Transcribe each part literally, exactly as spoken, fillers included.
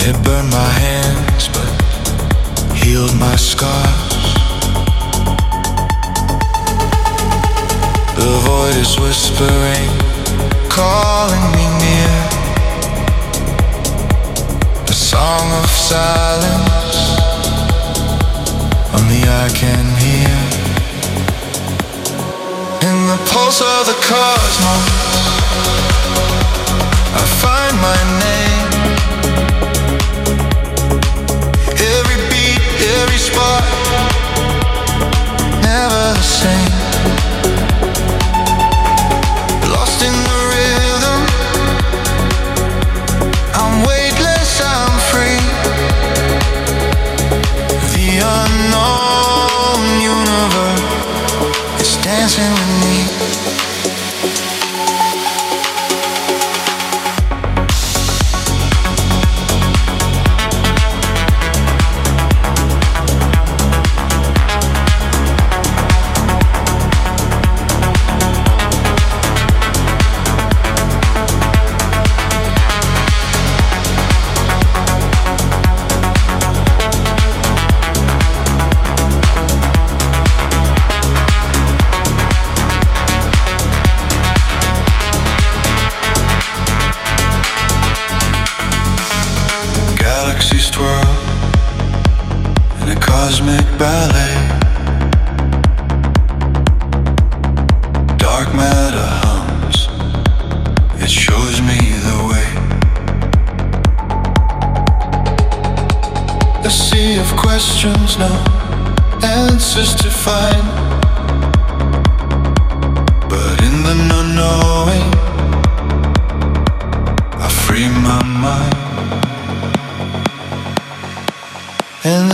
It burned my hands, but healed my scars. The void is whispering, calling me near. A song of silence, only I can hear. In the pulse of the cosmos, I find my name. Every beat, every spot, never the same. Lost in the rhythm, I'm weightless, I'm free. The unknown universe is dancing with me. Galaxies twirl in a cosmic ballet. Dark matter hums, it shows me the way. A sea of questions, no answers to find. But in the not knowing, I free my mind. And the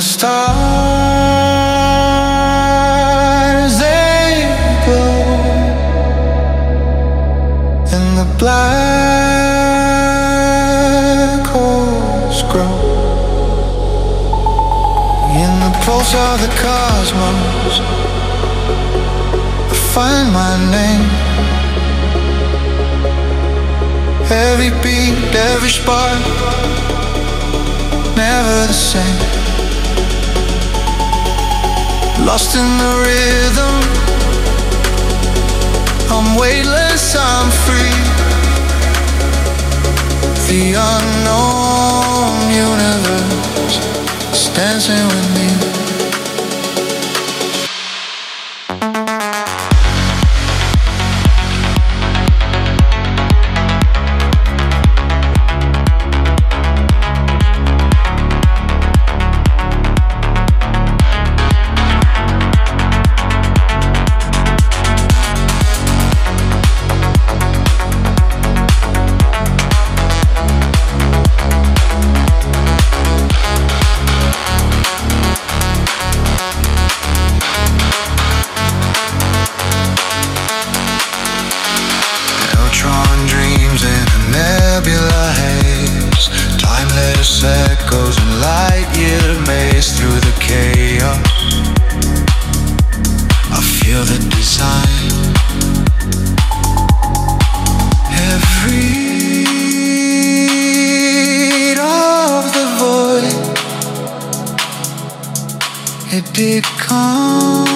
stars, they glow, and the black holes grow. In the pulse of the cosmos, I find my name. Every beat, every spark, never the same. Lost in the rhythm, I'm weightless, I'm free. The unknown universe is dancing with me. Timeless echoes and light year maze through the chaos. I feel the design. Every beat of the void, it becomes